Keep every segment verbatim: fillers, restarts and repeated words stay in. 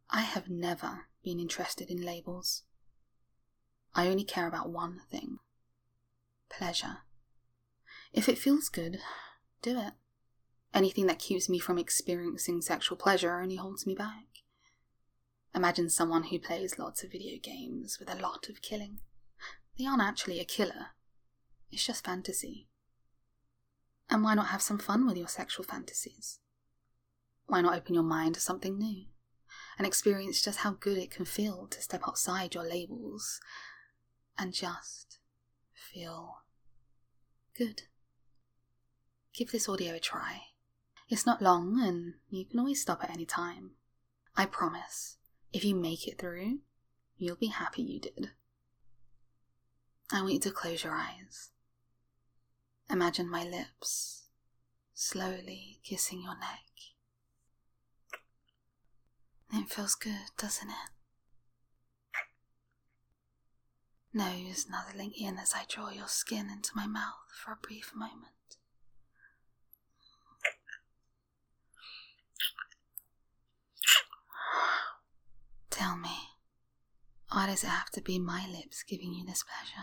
I have never been interested in labels. I only care about one thing. Pleasure. If it feels good, do it. Anything that keeps me from experiencing sexual pleasure only holds me back. Imagine someone who plays lots of video games with a lot of killing. They aren't actually a killer. It's just fantasy. And why not have some fun with your sexual fantasies? Why not open your mind to something new and experience just how good it can feel to step outside your labels and just feel good? Give this audio a try. It's not long and you can always stop at any time. I promise, if you make it through, you'll be happy you did. I want you to close your eyes. Imagine my lips slowly kissing your neck. It feels good, doesn't it? Nose nuzzling in as I draw your skin into my mouth for a brief moment. Tell me, why does it have to be my lips giving you this pleasure?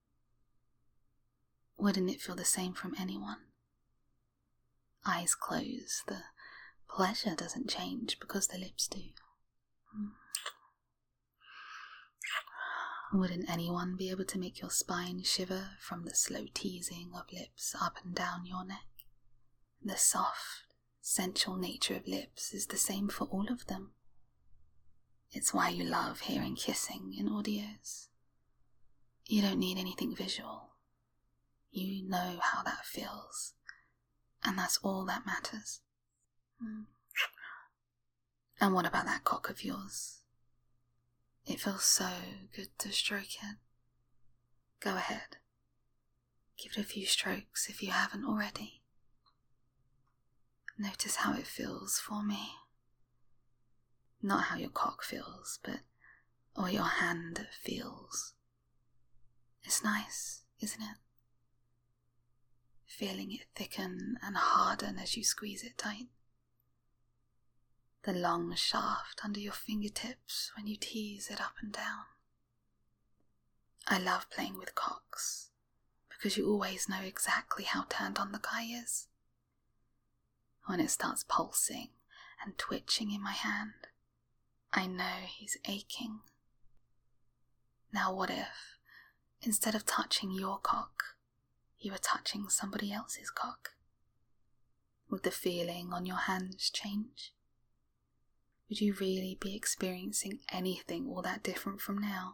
Wouldn't it feel the same from anyone? Eyes closed, the pleasure doesn't change because the lips do. Wouldn't anyone be able to make your spine shiver from the slow teasing of lips up and down your neck? The soft, sensual nature of lips is the same for all of them. It's why you love hearing kissing in audios. You don't need anything visual. You know how that feels, and that's all that matters. Mm. And what about that cock of yours? It feels so good to stroke it. Go ahead. Give it a few strokes if you haven't already. Notice how it feels for me. Not how your cock feels, but or your hand feels. It's nice, isn't it? Feeling it thicken and harden as you squeeze it tight. The long shaft under your fingertips when you tease it up and down. I love playing with cocks because you always know exactly how turned on the guy is. When it starts pulsing and twitching in my hand, I know he's aching. Now what if, instead of touching your cock, you were touching somebody else's cock? Would the feeling on your hands change? Would you really be experiencing anything all that different from now?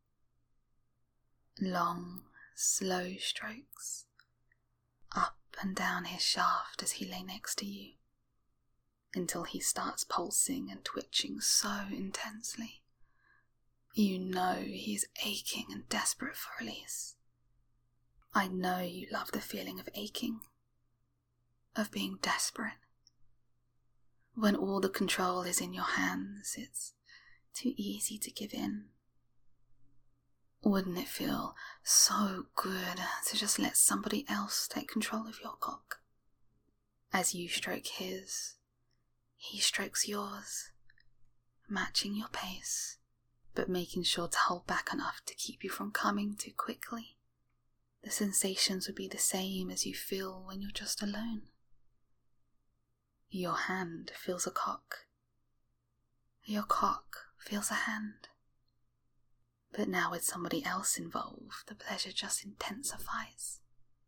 Long, slow strokes, up and down his shaft as he lay next to you, until he starts pulsing and twitching so intensely. You know he's aching and desperate for release. I know you love the feeling of aching, of being desperate. When all the control is in your hands, it's too easy to give in. Wouldn't it feel so good to just let somebody else take control of your cock? As you stroke his, he strokes yours, matching your pace, but making sure to hold back enough to keep you from coming too quickly. The sensations would be the same as you feel when you're just alone. Your hand feels a cock. Your cock feels a hand. But now with somebody else involved, the pleasure just intensifies.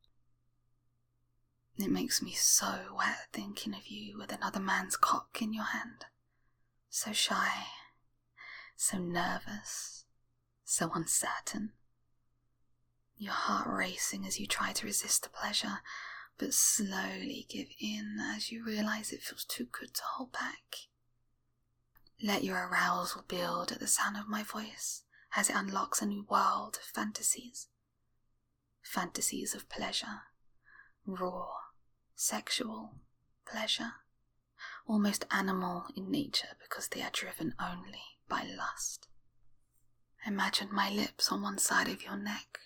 It makes me so wet thinking of you with another man's cock in your hand. So shy, so nervous, so uncertain. Your heart racing as you try to resist the pleasure, but slowly give in as you realize it feels too good to hold back. Let your arousal build at the sound of my voice as it unlocks a new world of fantasies. Fantasies of pleasure, raw, sexual pleasure, almost animal in nature because they are driven only by lust. Imagine my lips on one side of your neck,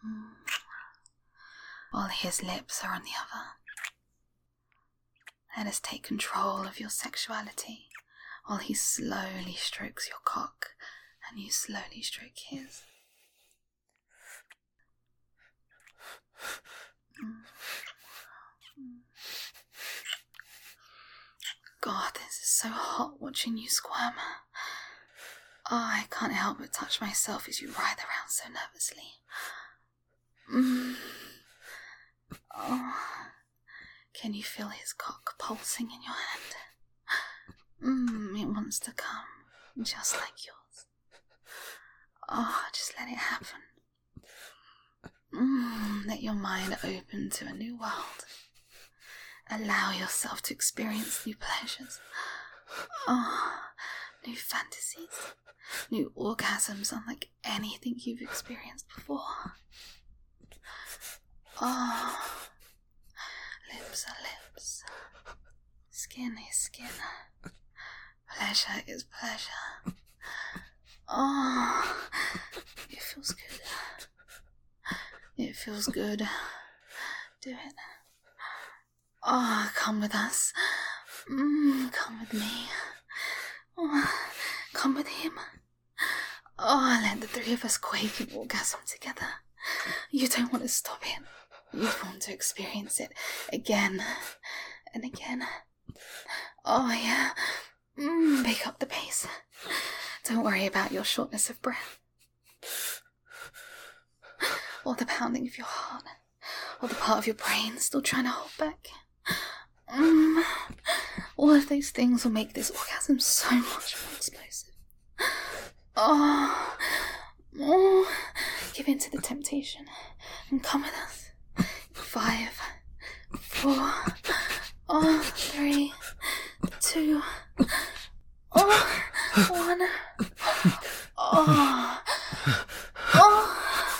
while his lips are on the other. Let us take control of your sexuality while he slowly strokes your cock and you slowly stroke his. God, this is so hot watching you squirm. Oh, I can't help but touch myself as you writhe around so nervously. Mm. Oh, can you feel his cock pulsing in your hand? Mm, it wants to come, just like yours. Oh, just let it happen. Mm, let your mind open to a new world. Allow yourself to experience new pleasures. Oh, new fantasies. New orgasms unlike anything you've experienced before. Oh, lips are lips. Skin is skin. Pleasure is pleasure. Oh, it feels good. It feels good. Do it. Oh, come with us. Mm, come with me. Oh, come with him. Oh, let the three of us quake in orgasm together. You don't want to stop it. You want to experience it again and again. Oh, yeah. Mm, pick up the pace. Don't worry about your shortness of breath. Or the pounding of your heart. Or the part of your brain still trying to hold back. Mm. All of those things will make this orgasm so much more explosive. Oh. Oh. Give in to the temptation and come with us. Five, four, oh, three, two, oh, one, oh, oh,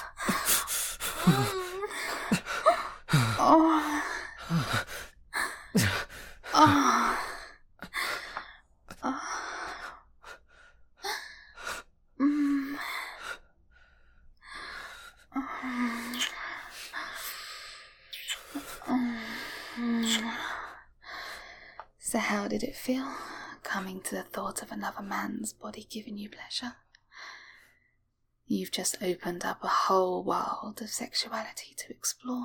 mm, oh, oh, oh, mm, oh. So how did it feel, coming to the thought of another man's body giving you pleasure? You've just opened up a whole world of sexuality to explore.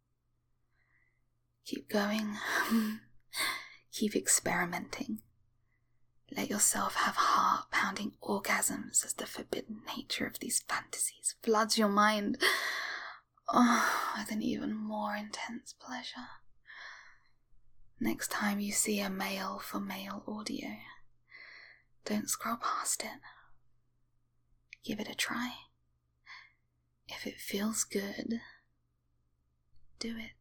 Keep going. Keep experimenting. Let yourself have heart-pounding orgasms as the forbidden nature of these fantasies floods your mind, oh, with an even more intense pleasure. Next time you see a male for male audio, don't scroll past it. Give it a try. If it feels good, do it.